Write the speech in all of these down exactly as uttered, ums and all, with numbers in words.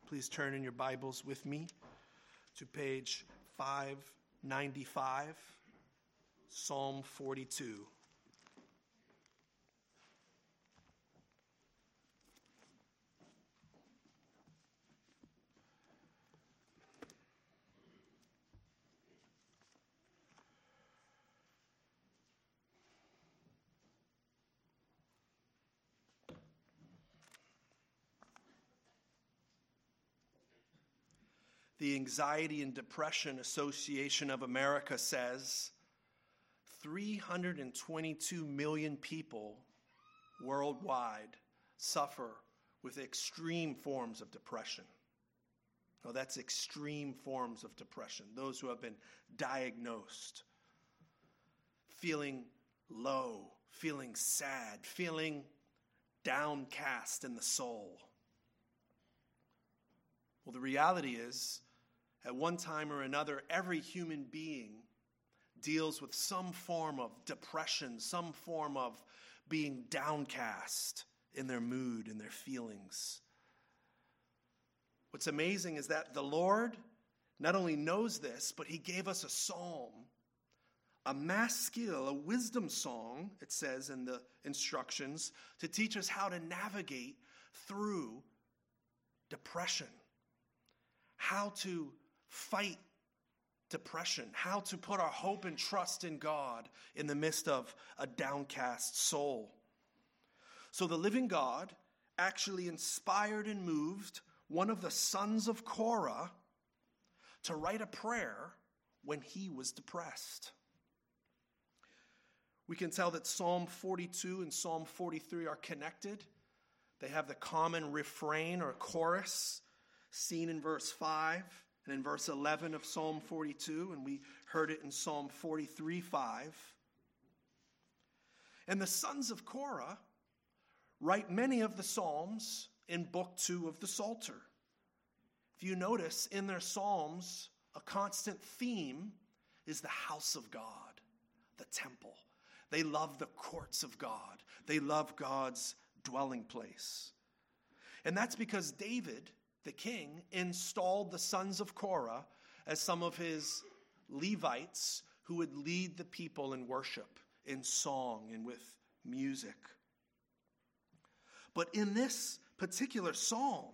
Please turn in your Bibles with me to page five ninety-five, Psalm forty-two. The Anxiety and Depression Association of America says three hundred twenty-two million people worldwide suffer with extreme forms of depression. Now, that's extreme forms of depression. Those who have been diagnosed, feeling low, feeling sad, feeling downcast in the soul. Well, the reality is, at one time or another, every human being deals with some form of depression, some form of being downcast in their mood and their feelings. What's amazing is that the Lord not only knows this, but he gave us a psalm, a maskil, a wisdom song, it says in the instructions, to teach us how to navigate through depression, how to fight depression, how to put our hope and trust in God in the midst of a downcast soul. So the living God actually inspired and moved one of the sons of Korah to write a prayer when he was depressed. We can tell that Psalm forty-two and Psalm forty-three are connected. They have the common refrain or chorus seen in verse five and in verse eleven of Psalm forty-two, and we heard it in Psalm forty-three five. And the sons of Korah write many of the psalms in book two of the Psalter. If you notice, in their psalms, a constant theme is the house of God, the temple. They love the courts of God. They love God's dwelling place. And that's because David, the king, installed the sons of Korah as some of his Levites who would lead the people in worship, in song, and with music. But in this particular psalm,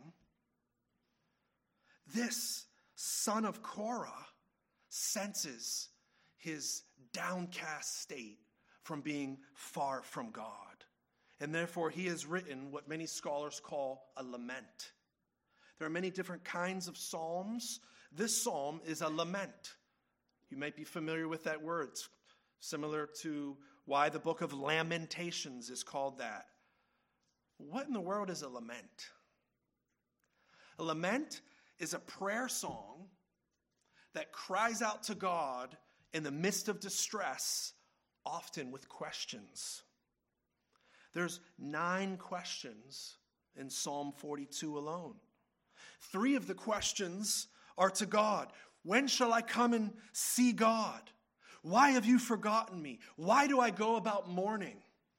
this son of Korah senses his downcast state from being far from God. And therefore he has written what many scholars call a lament. There are many different kinds of psalms. This psalm is a lament. You might be familiar with that word. It's similar to why the book of Lamentations is called that. What in the world is a lament? A lament is a prayer song that cries out to God in the midst of distress, often with questions. There's nine questions in Psalm forty-two alone. Three of the questions are to God. When shall I come and see God? Why have you forgotten me? Why do I go about mourning?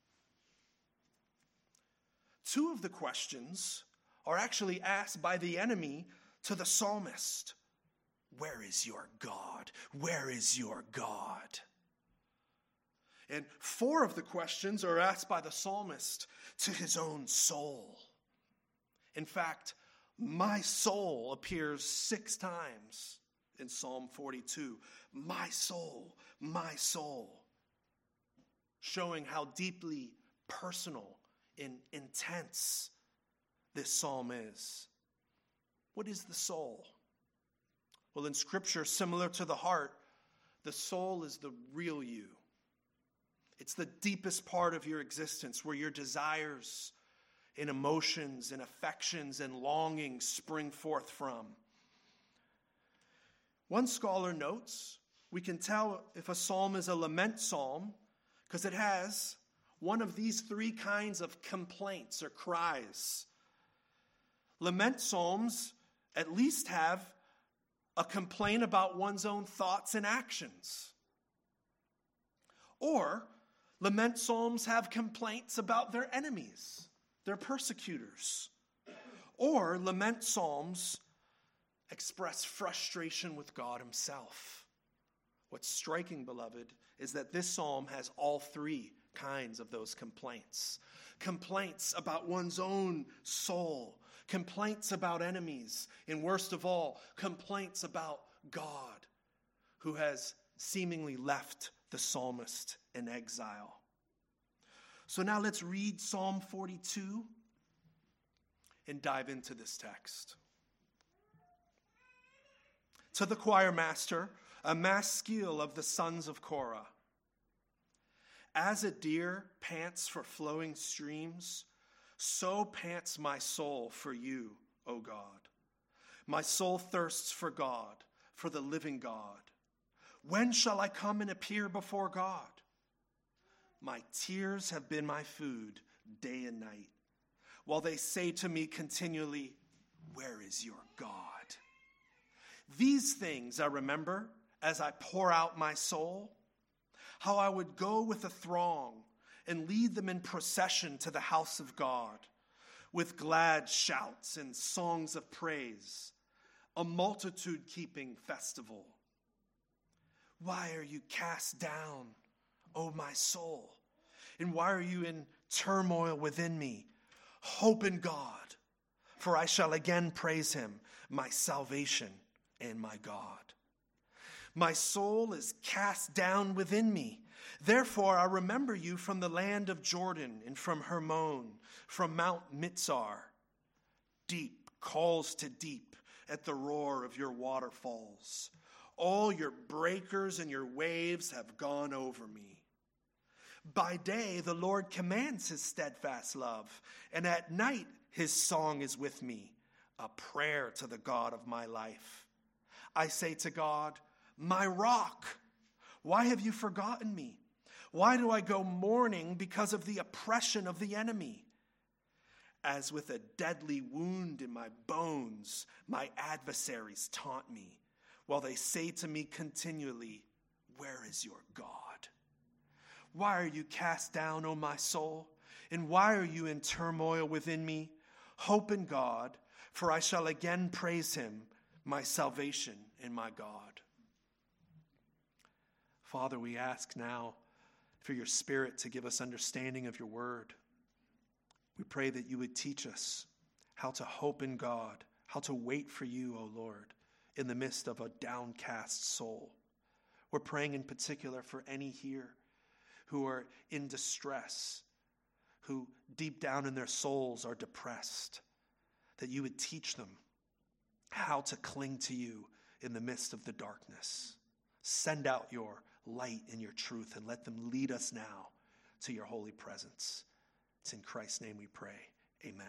Two of the questions are actually asked by the enemy to the psalmist. Where is your God? Where is your God? And four of the questions are asked by the psalmist to his own soul. In fact, my soul appears six times in Psalm forty-two. My soul, my soul. Showing how deeply personal and intense this psalm is. What is the soul? Well, in Scripture, similar to the heart, the soul is the real you. It's the deepest part of your existence where your desires and emotions and affections and longings spring forth from. One scholar notes, we can tell if a psalm is a lament psalm because it has one of these three kinds of complaints or cries. Lament psalms at least have a complaint about one's own thoughts and actions. Or lament psalms have complaints about their enemies, their persecutors. Or lament psalms express frustration with God himself. What's striking, beloved, is that this psalm has all three kinds of those complaints. Complaints about one's own soul, complaints about enemies, and worst of all, complaints about God, who has seemingly left the psalmist in exile. So now let's read Psalm forty-two and dive into this text. To the choir master, a maskil of the sons of Korah. As a deer pants for flowing streams, so pants my soul for you, O God. My soul thirsts for God, for the living God. When shall I come and appear before God? My tears have been my food day and night, while they say to me continually, where is your God? These things I remember as I pour out my soul, how I would go with a throng and lead them in procession to the house of God with glad shouts and songs of praise, a multitude-keeping festival. Why are you cast down, O my soul? And why are you in turmoil within me? Hope in God, for I shall again praise him, my salvation and my God. My soul is cast down within me. Therefore I remember you from the land of Jordan and from Hermon, from Mount Mitzar. Deep calls to deep at the roar of your waterfalls. All your breakers and your waves have gone over me. By day the Lord commands his steadfast love, and at night his song is with me, a prayer to the God of my life. I say to God, my rock, why have you forgotten me? Why do I go mourning because of the oppression of the enemy? As with a deadly wound in my bones, my adversaries taunt me, while they say to me continually, where is your God? Why are you cast down, O my soul? And why are you in turmoil within me? Hope in God, for I shall again praise him, my salvation and my God. Father, we ask now for your Spirit to give us understanding of your word. We pray that you would teach us how to hope in God, how to wait for you, O Lord, in the midst of a downcast soul. We're praying in particular for any here who are in distress, who deep down in their souls are depressed, that you would teach them how to cling to you in the midst of the darkness. Send out your light and your truth and let them lead us now to your holy presence. It's in Christ's name we pray. Amen.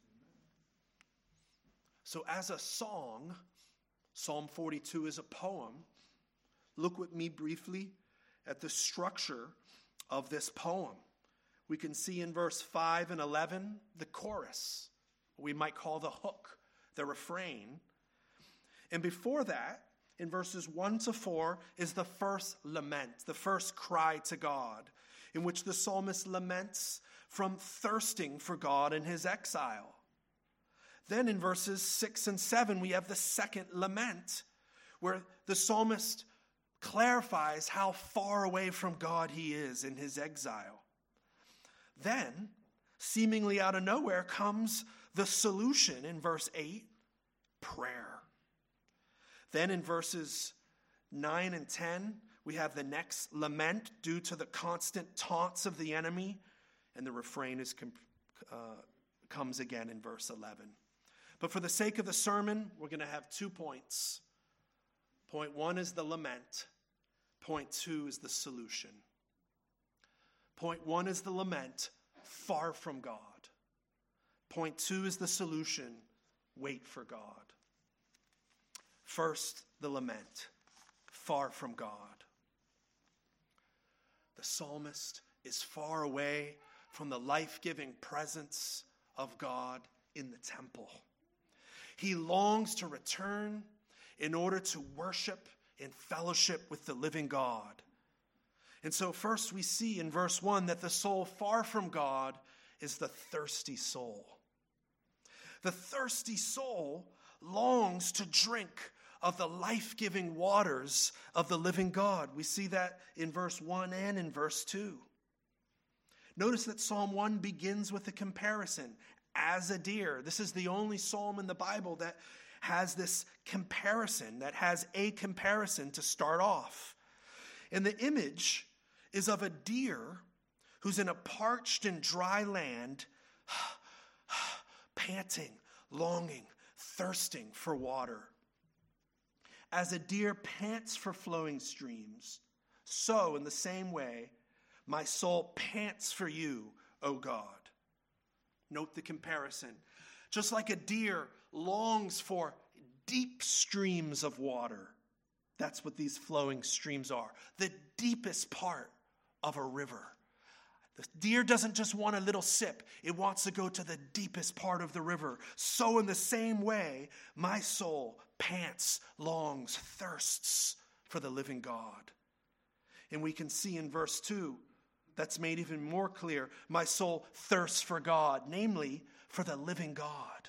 So as a song, Psalm forty-two is a poem. Look with me briefly at the structure of this poem. We can see in verse five and eleven the chorus, what we might call the hook, the refrain. And before that, in verses one to four, is the first lament, the first cry to God, in which the psalmist laments from thirsting for God in his exile. Then in verses six and seven, we have the second lament, where the psalmist clarifies how far away from God he is in his exile. Then, seemingly out of nowhere, comes the solution in verse eight, prayer. Then in verses nine and ten, we have the next lament due to the constant taunts of the enemy, and the refrain is uh, comes again in verse eleven. But for the sake of the sermon, we're going to have two points. Point one is the lament. Point two is the solution. Point one is the lament, far from God. Point two is the solution, wait for God. First, the lament, far from God. The psalmist is far away from the life-giving presence of God in the temple. He longs to return in order to worship and fellowship with the living God. And so first we see in verse one that the soul far from God is the thirsty soul. The thirsty soul longs to drink of the life-giving waters of the living God. We see that in verse one and in verse two. Notice that Psalm one begins with a comparison. As a deer. This is the only psalm in the Bible that has this comparison, that has a comparison to start off. And the image is of a deer who's in a parched and dry land, panting, longing, thirsting for water. As a deer pants for flowing streams, so in the same way, my soul pants for you, O God. Note the comparison. Just like a deer longs for deep streams of water, that's what these flowing streams are. The deepest part of a river. The deer doesn't just want a little sip. It wants to go to the deepest part of the river. So in the same way, my soul pants, longs, thirsts for the living God. And we can see in verse two, that's made even more clear. My soul thirsts for God, namely for the living God.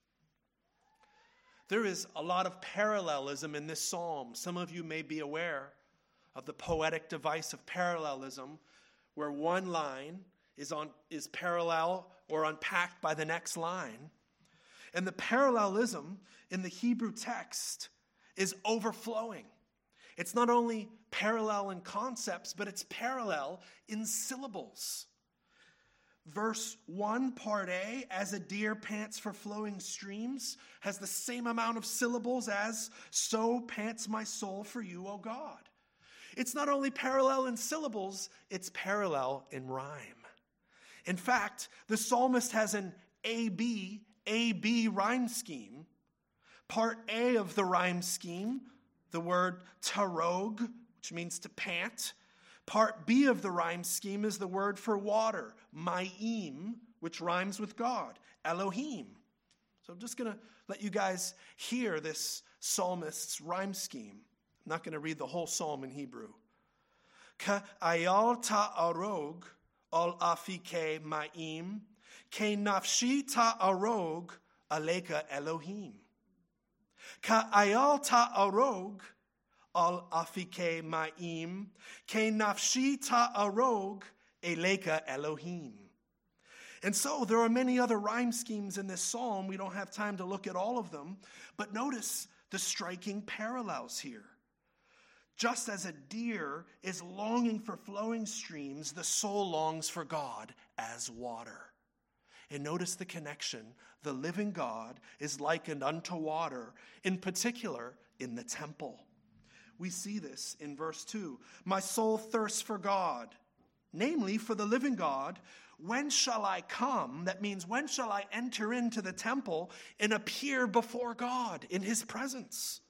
There is a lot of parallelism in this psalm. Some of you may be aware of the poetic device of parallelism, where one line is on is parallel or unpacked by the next line. And the parallelism in the Hebrew text is overflowing. It's not only parallel in concepts, but it's parallel in syllables. Verse one, part A, as a deer pants for flowing streams, has the same amount of syllables as, so pants my soul for you, O God. It's not only parallel in syllables, it's parallel in rhyme. In fact, the psalmist has an A B, A B rhyme scheme. Part A of the rhyme scheme, the word tarog, which means to pant. Part B of the rhyme scheme is the word for water, ma'im, which rhymes with God, Elohim. So I'm just going to let you guys hear this psalmist's rhyme scheme. I'm not going to read the whole psalm in Hebrew. Ka'ayal ta'arog al afike ma'im, ke nafshi ta'arog aleka Elohim. Ka'ayal ta'arog al afike ma'im, ke nafshi ta'arog eleka Elohim. And so there are many other rhyme schemes in this psalm. We don't have time to look at all of them. But notice the striking parallels here. Just as a deer is longing for flowing streams, the soul longs for God as water. And notice the connection. The living God is likened unto water, in particular in the temple. We see this in verse two. My soul thirsts for God, namely for the living God. When shall I come? That means, when shall I enter into the temple and appear before God in his presence?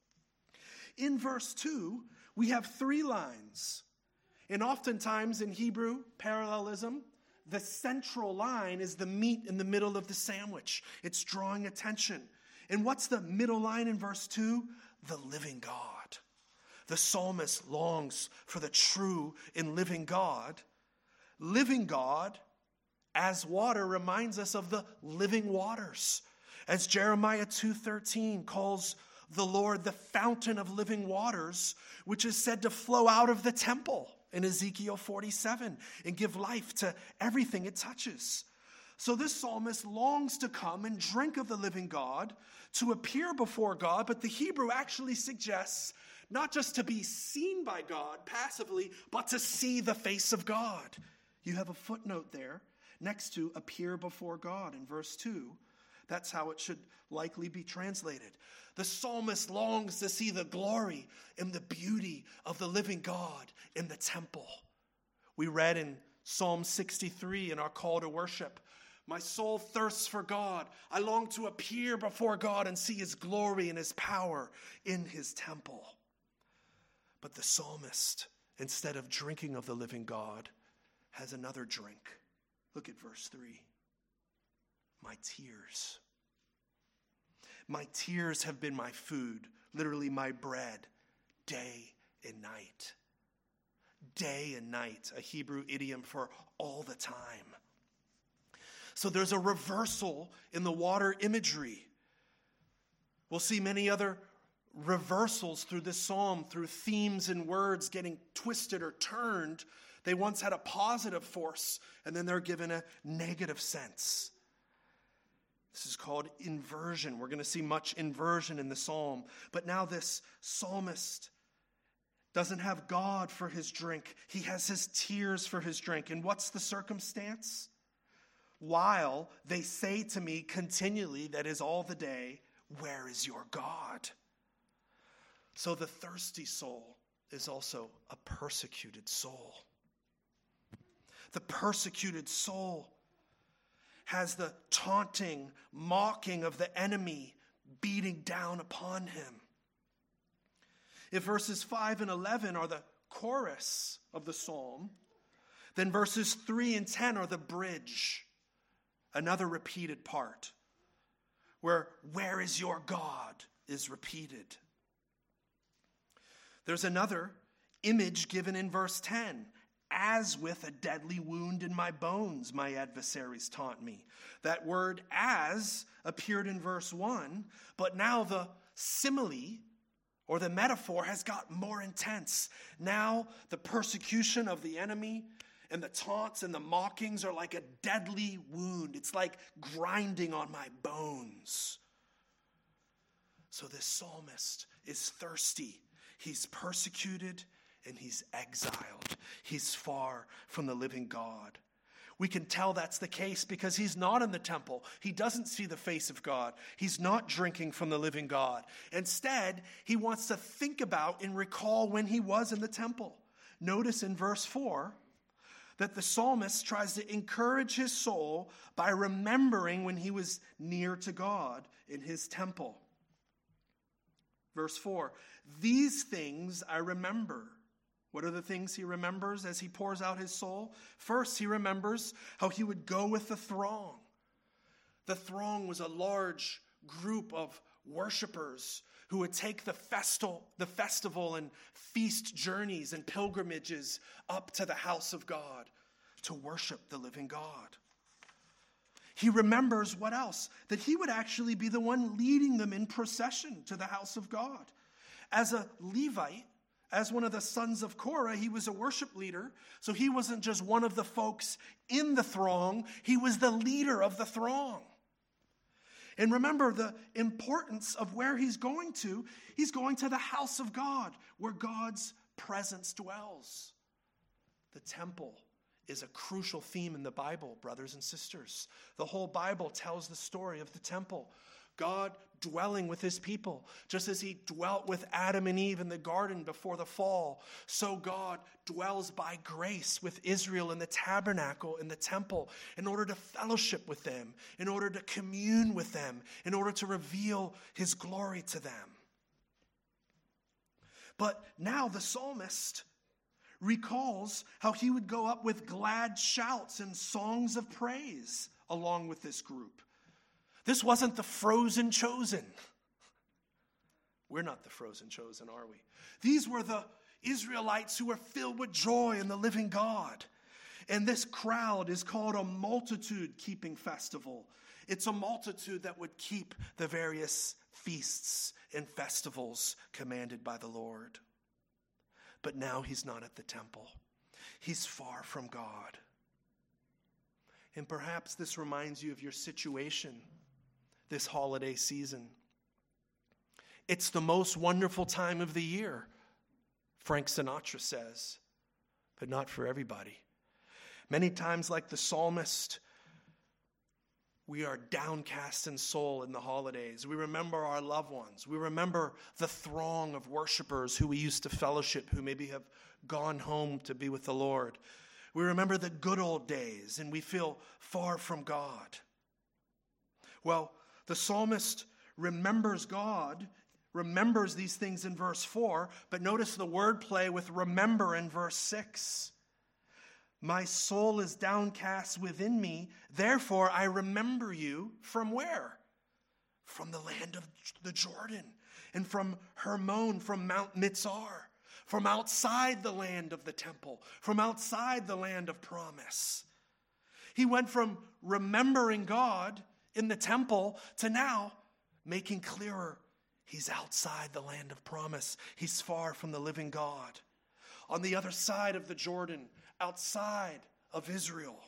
In verse two, we have three lines. And oftentimes in Hebrew parallelism, the central line is the meat in the middle of the sandwich. It's drawing attention. And what's the middle line in verse two? The living God. The psalmist longs for the true and living God. Living God, as water, reminds us of the living waters. As Jeremiah two thirteen calls the Lord the fountain of living waters, which is said to flow out of the temple in Ezekiel forty-seven and give life to everything it touches. So this psalmist longs to come and drink of the living God, to appear before God, but the Hebrew actually suggests not just to be seen by God passively, but to see the face of God. You have a footnote there next to appear before God in verse two. That's how it should likely be translated. The psalmist longs to see the glory and the beauty of the living God in the temple. We read in Psalm sixty-three in our call to worship, my soul thirsts for God. I long to appear before God and see his glory and his power in his temple. But the psalmist, instead of drinking of the living God, has another drink. Look at verse three. My tears. My tears have been my food, literally my bread, day and night. Day and night, a Hebrew idiom for all the time. So there's a reversal in the water imagery. We'll see many other reversals through this psalm, through themes and words getting twisted or turned. They once had a positive force, and then they're given a negative sense. This is called inversion. We're going to see much inversion in the psalm. But now this psalmist doesn't have God for his drink. He has his tears for his drink. And what's the circumstance? While they say to me continually, that is all the day, where is your God? So the thirsty soul is also a persecuted soul. The persecuted soul has the taunting, mocking of the enemy beating down upon him. If verses five and eleven are the chorus of the psalm, then verses three and ten are the bridge, another repeated part, where where is your God is repeated. There's another image given in verse ten. As with a deadly wound in my bones, my adversaries taunt me. That word as appeared in verse one, but now the simile or the metaphor has got more intense. Now the persecution of the enemy and the taunts and the mockings are like a deadly wound. It's like grinding on my bones. So this psalmist is thirsty. He's persecuted and he's exiled. He's far from the living God. We can tell that's the case because he's not in the temple. He doesn't see the face of God. He's not drinking from the living God. Instead, he wants to think about and recall when he was in the temple. Notice in verse four that the psalmist tries to encourage his soul by remembering when he was near to God in his temple. Verse four, these things I remember. What are the things he remembers as he pours out his soul? First, he remembers how he would go with the throng. The throng was a large group of worshipers who would take the festival, the festival and feast journeys and pilgrimages up to the house of God to worship the living God. He remembers what else? That he would actually be the one leading them in procession to the house of God. As a Levite, as one of the sons of Korah, he was a worship leader. So he wasn't just one of the folks in the throng. He was the leader of the throng. And remember the importance of where he's going to. He's going to the house of God, where God's presence dwells. The temple is a crucial theme in the Bible, brothers and sisters. The whole Bible tells the story of the temple. God dwelling with his people. Just as he dwelt with Adam and Eve in the garden before the fall, so God dwells by grace with Israel in the tabernacle, in the temple, in order to fellowship with them, in order to commune with them, in order to reveal his glory to them. But now the psalmist recalls how he would go up with glad shouts and songs of praise along with this group. This wasn't the frozen chosen. We're not the frozen chosen, are we? These were the Israelites who were filled with joy in the living God. And this crowd is called a multitude-keeping festival. It's a multitude that would keep the various feasts and festivals commanded by the Lord. But now he's not at the temple. He's far from God. And perhaps this reminds you of your situation this holiday season. It's the most wonderful time of the year, Frank Sinatra says, but not for everybody. Many times, like the psalmist, we are downcast in soul in the holidays. We remember our loved ones. We remember the throng of worshipers who we used to fellowship, who maybe have gone home to be with the Lord. We remember the good old days, and we feel far from God. Well, the psalmist remembers God, remembers these things in verse four, but notice the wordplay with remember in verse six. My soul is downcast within me, therefore I remember you from where? From the land of the Jordan, and from Hermon, from Mount Mitzar, from outside the land of the temple, from outside the land of promise. He went from remembering God in the temple to now making clearer he's outside the land of promise. He's far from the living God. On the other side of the Jordan, outside of Israel.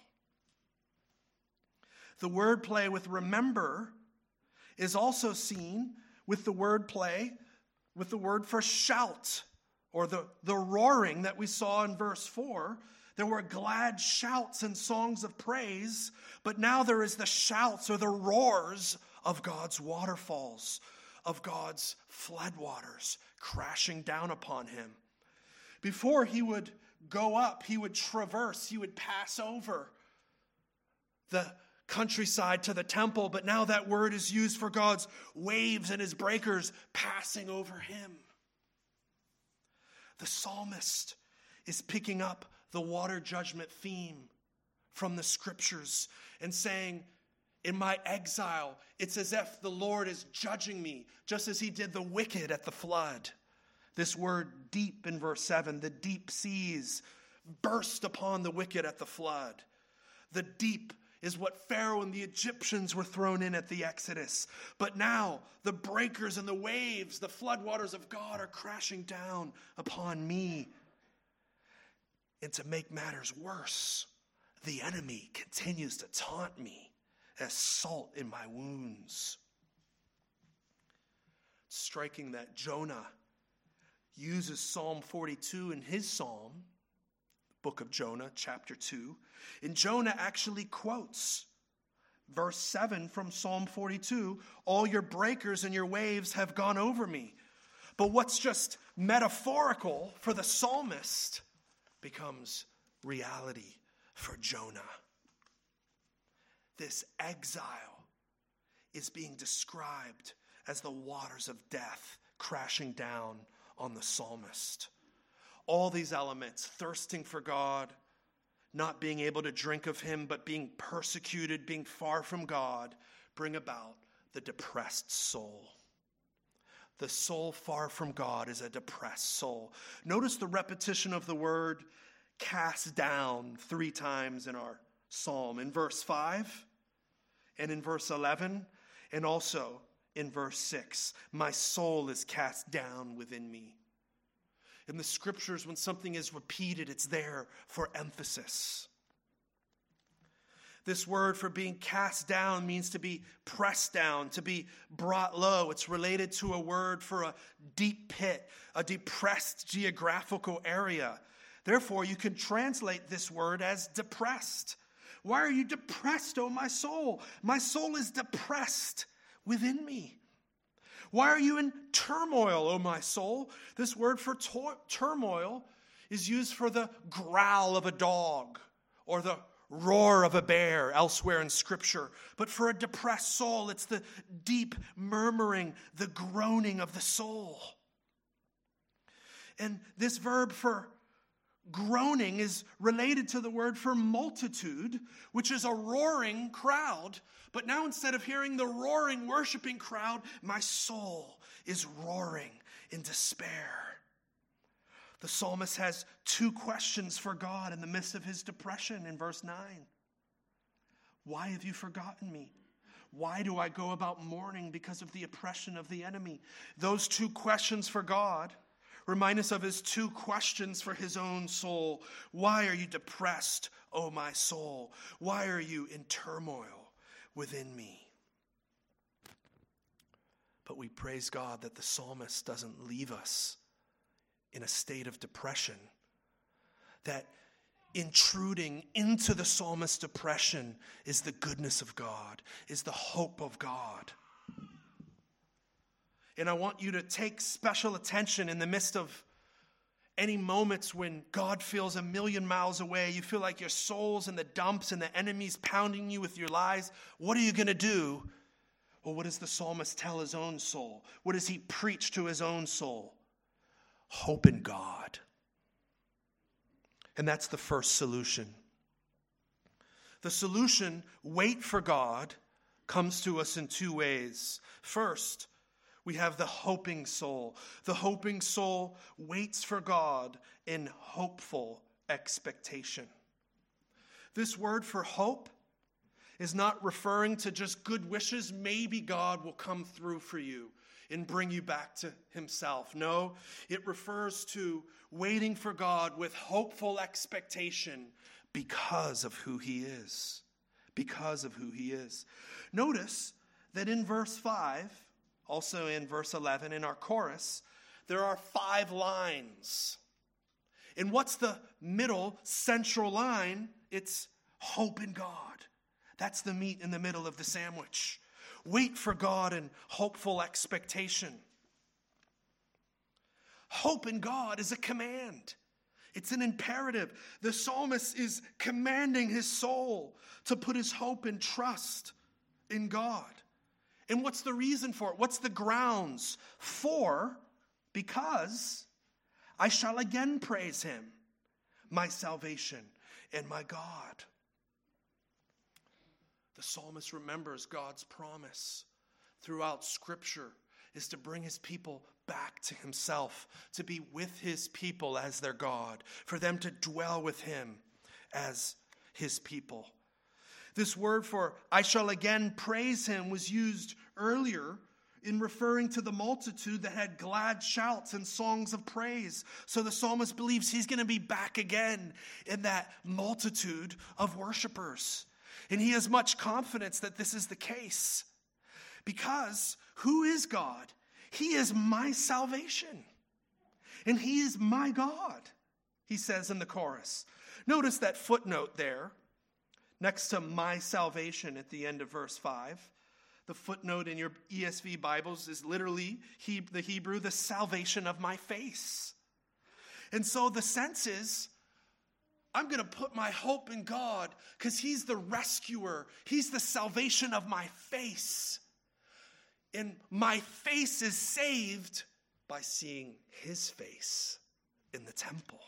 The wordplay with remember is also seen with the wordplay with the word for shout, or the, the roaring that we saw in verse four. There were glad shouts and songs of praise, but now there is the shouts or the roars of God's waterfalls, of God's floodwaters crashing down upon him. Before he would go up, he would traverse, he would pass over the countryside to the temple, but now that word is used for God's waves and his breakers passing over him. The psalmist is picking up the water judgment theme from the scriptures and saying, in my exile, it's as if the Lord is judging me, just as he did the wicked at the flood. This word deep in verse seven, the deep seas burst upon the wicked at the flood. The deep is what Pharaoh and the Egyptians were thrown in at the Exodus. But now the breakers and the waves, the floodwaters of God are crashing down upon me. And to make matters worse, the enemy continues to taunt me as salt in my wounds. It's striking that Jonah uses Psalm forty-two in his psalm, book of Jonah, chapter two. And Jonah actually quotes verse seven from Psalm forty-two, all your breakers and your waves have gone over me. But what's just metaphorical for the psalmist becomes reality for Jonah. This exile is being described as the waters of death crashing down on the psalmist. All these elements, thirsting for God, not being able to drink of him, but being persecuted, being far from God, bring about the depressed soul. The soul far from God is a depressed soul. Notice the repetition of the word cast down three times in our psalm. In verse five, and in verse eleven, and also in verse six. My soul is cast down within me. In the scriptures, when something is repeated, it's there for emphasis. This word for being cast down means to be pressed down, to be brought low. It's related to a word for a deep pit, a depressed geographical area. Therefore, you can translate this word as depressed. Why are you depressed, O my soul? My soul is depressed within me. Why are you in turmoil, O my soul? This word for to- turmoil is used for the growl of a dog or the roar of a bear elsewhere in Scripture. But for a depressed soul, it's the deep murmuring, the groaning of the soul. And this verb for groaning is related to the word for multitude, which is a roaring crowd. But now instead of hearing the roaring, worshiping crowd, my soul is roaring in despair. The psalmist has two questions for God in the midst of his depression in verse nine. Why have you forgotten me? Why do I go about mourning because of the oppression of the enemy? Those two questions for God remind us of his two questions for his own soul. Why are you depressed, O my soul? Why are you in turmoil within me? But we praise God that the psalmist doesn't leave us in a state of depression. That intruding into the psalmist's depression is the goodness of God, is the hope of God. And I want you to take special attention in the midst of any moments when God feels a million miles away. You feel like your soul's in the dumps and the enemy's pounding you with your lies. What are you going to do? Well, what does the psalmist tell his own soul? What does he preach to his own soul? Hope in God. And that's the first solution. The solution, wait for God, comes to us in two ways. First, we have the hoping soul. The hoping soul waits for God in hopeful expectation. This word for hope is not referring to just good wishes. Maybe God will come through for you and bring you back to himself. No, it refers to waiting for God with hopeful expectation because of who he is. Because of who he is. Notice that in verse five, also in verse eleven, in our chorus, there are five lines. And what's the middle central line? It's hope in God. That's the meat in the middle of the sandwich. Wait for God in hopeful expectation. Hope in God is a command. It's an imperative. The psalmist is commanding his soul to put his hope and trust in God. And what's the reason for it? What's the grounds for? Because I shall again praise him, my salvation and my God. The psalmist remembers God's promise throughout Scripture is to bring his people back to himself, to be with his people as their God, for them to dwell with him as his people. This word for I shall again praise him was used earlier in referring to the multitude that had glad shouts and songs of praise. So the psalmist believes he's going to be back again in that multitude of worshipers. And he has much confidence that this is the case. Because who is God? He is my salvation. And he is my God, he says in the chorus. Notice that footnote there, next to my salvation at the end of verse five. The footnote in your E S V Bibles is literally he, the Hebrew, the salvation of my face. And so the sense is, I'm going to put my hope in God because he's the rescuer. He's the salvation of my face. And my face is saved by seeing his face in the temple.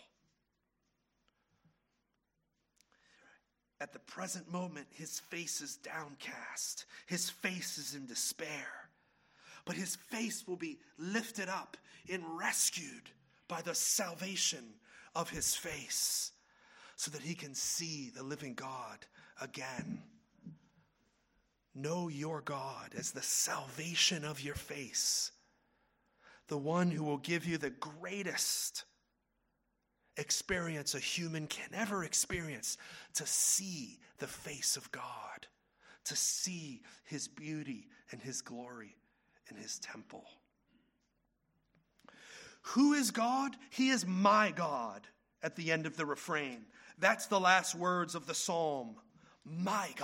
At the present moment, his face is downcast. His face is in despair. But his face will be lifted up and rescued by the salvation of his face, so that he can see the living God again. Know your God as the salvation of your face, the one who will give you the greatest experience a human can ever experience, to see the face of God, to see his beauty and his glory in his temple. Who is God? He is my God at the end of the refrain. That's the last words of the psalm. My God.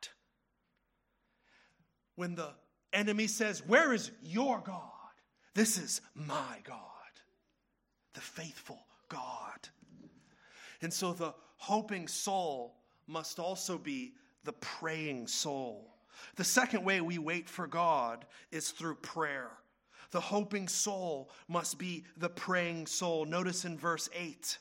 When the enemy says, where is your God? This is my God, the faithful God. And so the hoping soul must also be the praying soul. The second way we wait for God is through prayer. The hoping soul must be the praying soul. Notice in verse eight.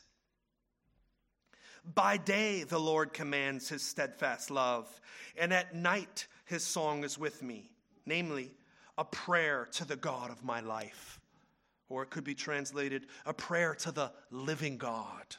By day the Lord commands his steadfast love, and at night his song is with me, namely, a prayer to the God of my life. Or it could be translated, a prayer to the living God.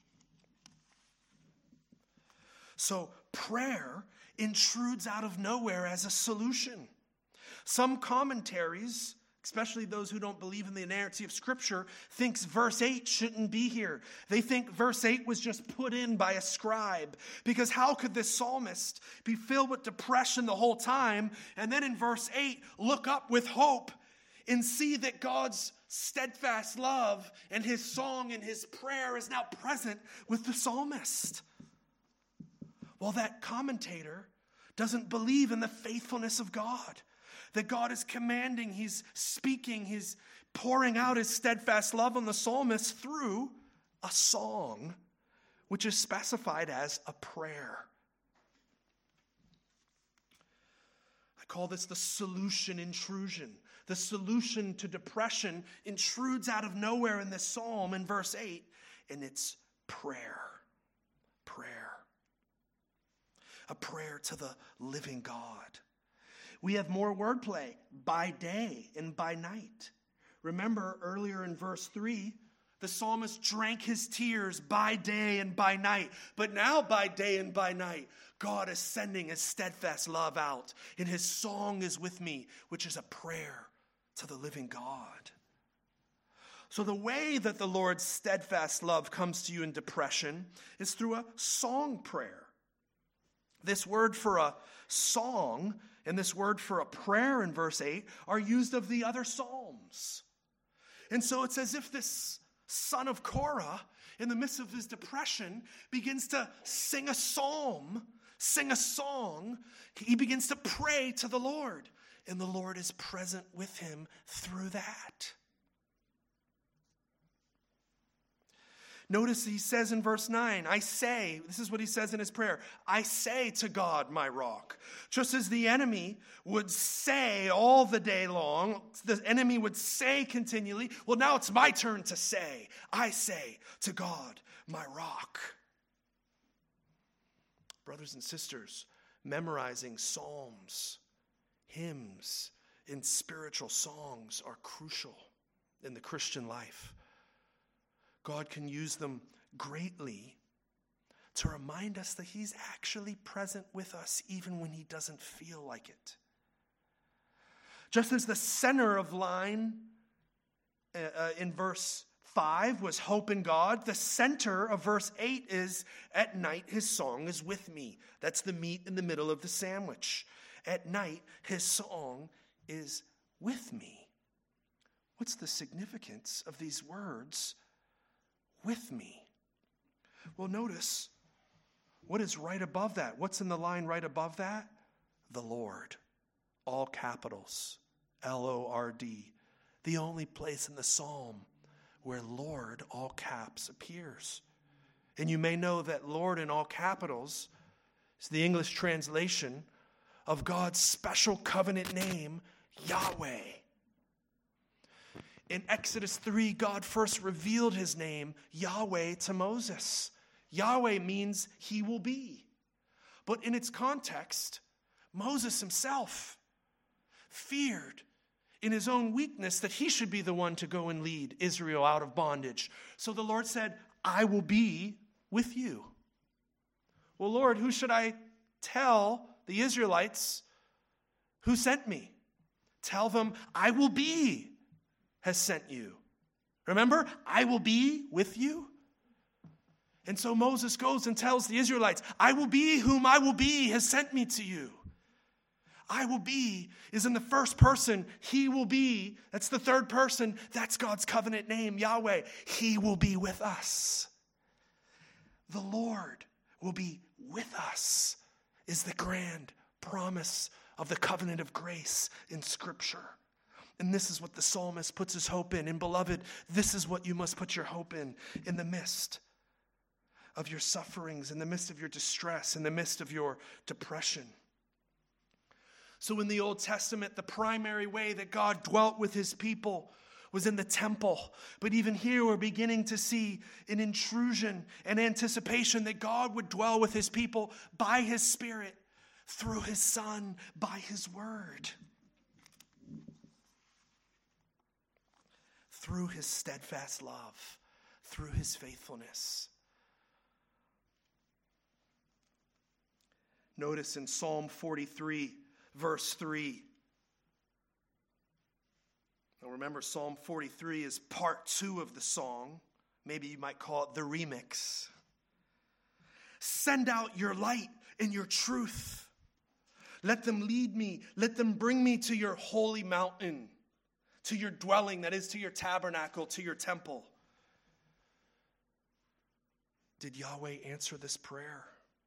So prayer intrudes out of nowhere as a solution. Some commentaries, especially those who don't believe in the inerrancy of Scripture, thinks verse eight shouldn't be here. They think verse eight was just put in by a scribe. Because how could this psalmist be filled with depression the whole time, and then in verse eight look up with hope and see that God's steadfast love and his song and his prayer is now present with the psalmist? Well, that commentator doesn't believe in the faithfulness of God. That God is commanding, he's speaking, he's pouring out his steadfast love on the psalmist through a song, which is specified as a prayer. I call this the solution intrusion. The solution to depression intrudes out of nowhere in this psalm in verse eight, and it's prayer. Prayer. A prayer to the living God. We have more wordplay, by day and by night. Remember earlier in verse three, The psalmist drank his tears by day and by night. But now by day and by night, God is sending his steadfast love out. And his song is with me, which is a prayer to the living God. So the way that the Lord's steadfast love comes to you in depression is through a song prayer. This word for a song and this word for a prayer in verse eight are used of the other psalms. And so it's as if this son of Korah, in the midst of his depression, begins to sing a psalm, sing a song. He begins to pray to the Lord, and the Lord is present with him through that. Notice he says in verse nine, I say, this is what he says in his prayer, I say to God, my rock. Just as the enemy would say all the day long, the enemy would say continually, well, now it's my turn to say. I say to God, my rock. Brothers and sisters, memorizing psalms, hymns, and spiritual songs are crucial in the Christian life. God can use them greatly to remind us that he's actually present with us even when he doesn't feel like it. Just as the center of line uh, in verse five was hope in God, the center of verse eight is, at night his song is with me. That's the meat in the middle of the sandwich. At night his song is with me. What's the significance of these words? With me. Well, notice what is right above that. What's in the line right above that? The Lord. All capitals. L O R D. The only place in the psalm where Lord, all caps, appears. And you may know that Lord in all capitals is the English translation of God's special covenant name, Yahweh. In Exodus three, God first revealed his name, Yahweh, to Moses. Yahweh means he will be. But in its context, Moses himself feared in his own weakness that he should be the one to go and lead Israel out of bondage. So the Lord said, I will be with you. Well, Lord, who should I tell the Israelites who sent me? Tell them, I will be has sent you. Remember, I will be with you. And so Moses goes and tells the Israelites, I will be whom I will be has sent me to you. I will be is in the first person. He will be. That's the third person. That's God's covenant name, Yahweh. He will be with us. The Lord will be with us is the grand promise of the covenant of grace in Scripture. And this is what the psalmist puts his hope in. And beloved, this is what you must put your hope in, in the midst of your sufferings, in the midst of your distress, in the midst of your depression. So in the Old Testament, the primary way that God dwelt with his people was in the temple. But even here, we're beginning to see an intrusion and anticipation that God would dwell with his people by his Spirit, through his Son, by his word. Through his steadfast love, through his faithfulness. Notice in Psalm forty-three, verse three. Now remember, Psalm forty-three is part two of the song. Maybe you might call it the remix. Send out your light and your truth. Let them lead me. Let them bring me to your holy mountain. To your dwelling, that is to your tabernacle, to your temple. Did Yahweh answer this prayer?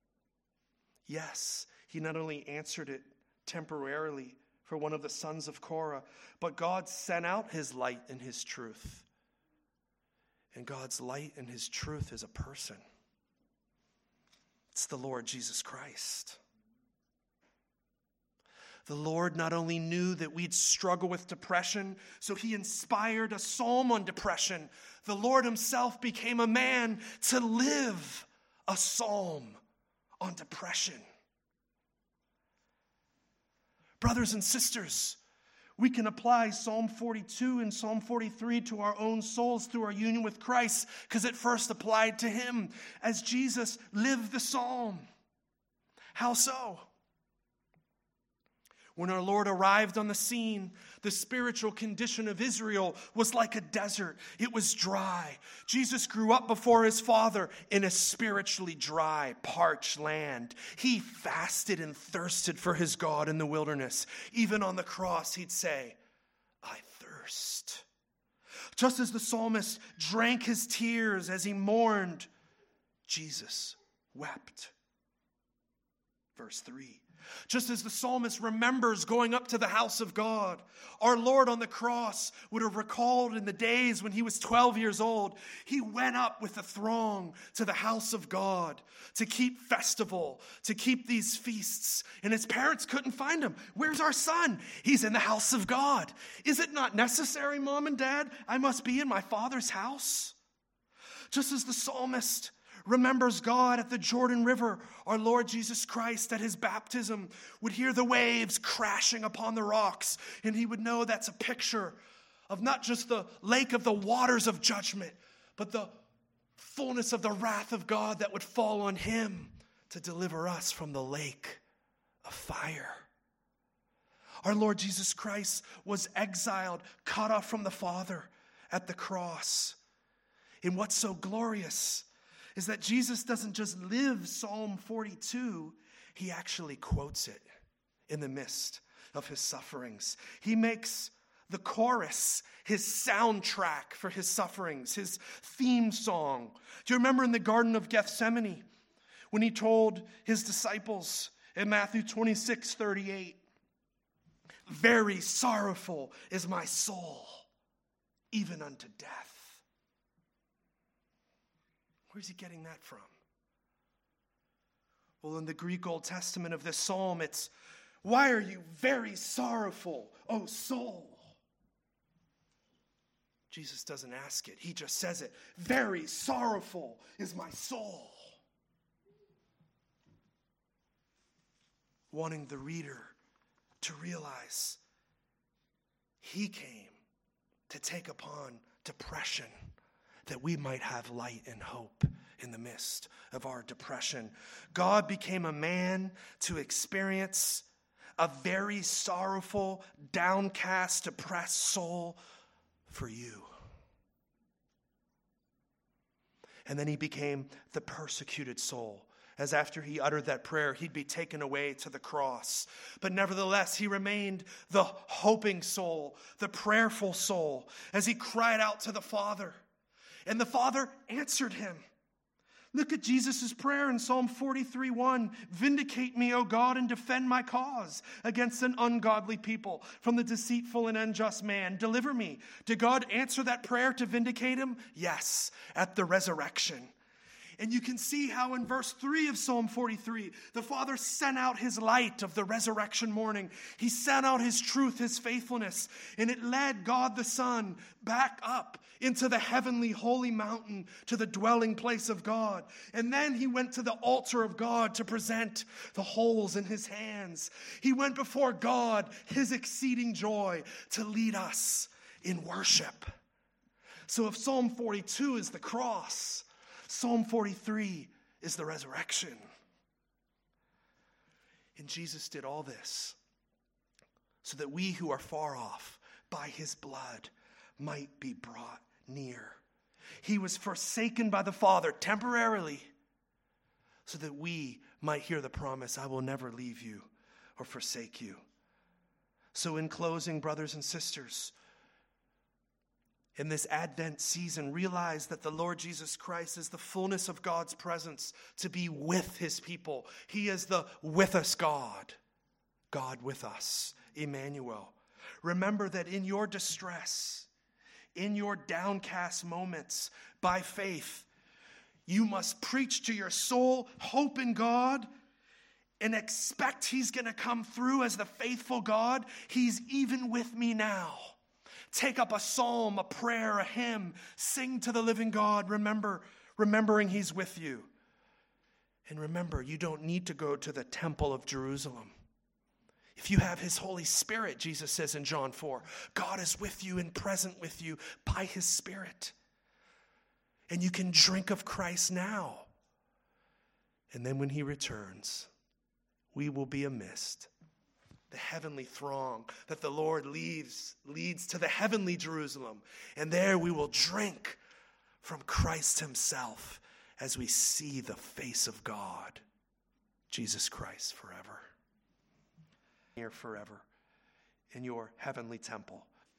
Yes, he not only answered it temporarily for one of the sons of Korah, but God sent out his light and his truth. And God's light and his truth is a person. It's the Lord Jesus Christ. The Lord not only knew that we'd struggle with depression, so he inspired a psalm on depression. The Lord himself became a man to live a psalm on depression. Brothers and sisters, We can apply Psalm forty-two and Psalm forty-three to our own souls through our union with Christ, because it first applied to him as Jesus lived the psalm. How so? When our Lord arrived on the scene, the spiritual condition of Israel was like a desert. It was dry. Jesus grew up before his father in a spiritually dry, parched land. He fasted and thirsted for his God in the wilderness. Even on the cross, he'd say, I thirst. Just as the psalmist drank his tears as he mourned, Jesus wept. Verse three. Just as the psalmist remembers going up to the house of God, our Lord on the cross would have recalled in the days when he was twelve years old, he went up with a throng to the house of God to keep festival, to keep these feasts. And his parents couldn't find him. Where's our son? He's in the house of God. Is it not necessary, Mom and Dad? I must be in my Father's house. Just as the psalmist remembers God at the Jordan River, our Lord Jesus Christ at his baptism would hear the waves crashing upon the rocks, and he would know that's a picture of not just the lake of the waters of judgment, but the fullness of the wrath of God that would fall on him to deliver us from the lake of fire. Our Lord Jesus Christ was exiled, cut off from the Father at the cross. And what's so glorious is that Jesus doesn't just live Psalm forty-two, he actually quotes it in the midst of his sufferings. He makes the chorus his soundtrack for his sufferings, his theme song. Do you remember in the Garden of Gethsemane when he told his disciples in Matthew twenty-six thirty-eight, very sorrowful is my soul, even unto death. Where's he getting that from? Well, in the Greek Old Testament of this psalm, it's, why are you very sorrowful, O soul? Jesus doesn't ask it. He just says it. Very sorrowful is my soul. Wanting the reader to realize he came to take upon depression, that we might have light and hope in the midst of our depression. God became a man to experience a very sorrowful, downcast, depressed soul for you. And then he became the persecuted soul, as after he uttered that prayer, he'd be taken away to the cross. But nevertheless, he remained the hoping soul, the prayerful soul, as he cried out to the Father. And the Father answered him. Look at Jesus' prayer in Psalm forty-three one. Vindicate me, O God, and defend my cause against an ungodly people, from the deceitful and unjust man. Deliver me. Did God answer that prayer to vindicate him? Yes, at the resurrection. And you can see how in verse three of Psalm forty-three, the Father sent out his light of the resurrection morning. He sent out his truth, his faithfulness, and it led God the Son back up into the heavenly holy mountain to the dwelling place of God. And then he went to the altar of God to present the holes in his hands. He went before God, his exceeding joy, to lead us in worship. So if Psalm forty-two is the cross, Psalm forty-three is the resurrection. And Jesus did all this so that we who are far off by his blood might be brought near. He was forsaken by the Father temporarily so that we might hear the promise, I will never leave you or forsake you. So in closing, brothers and sisters, in this Advent season, realize that the Lord Jesus Christ is the fullness of God's presence to be with his people. He is the with us God, God with us, Emmanuel. Remember that in your distress, in your downcast moments, by faith, you must preach to your soul, hope in God, and expect he's going to come through as the faithful God. He's even with me now. Take up a psalm, a prayer, a hymn. Sing to the living God, remember, remembering he's with you. And remember, you don't need to go to the temple of Jerusalem. If you have his Holy Spirit, Jesus says in John four, God is with you and present with you by his Spirit. And you can drink of Christ now. And then when he returns, we will be amidst the heavenly throng that the Lord leads, leads to the heavenly Jerusalem. And there we will drink from Christ himself as we see the face of God, Jesus Christ forever. Here forever in your heavenly temple.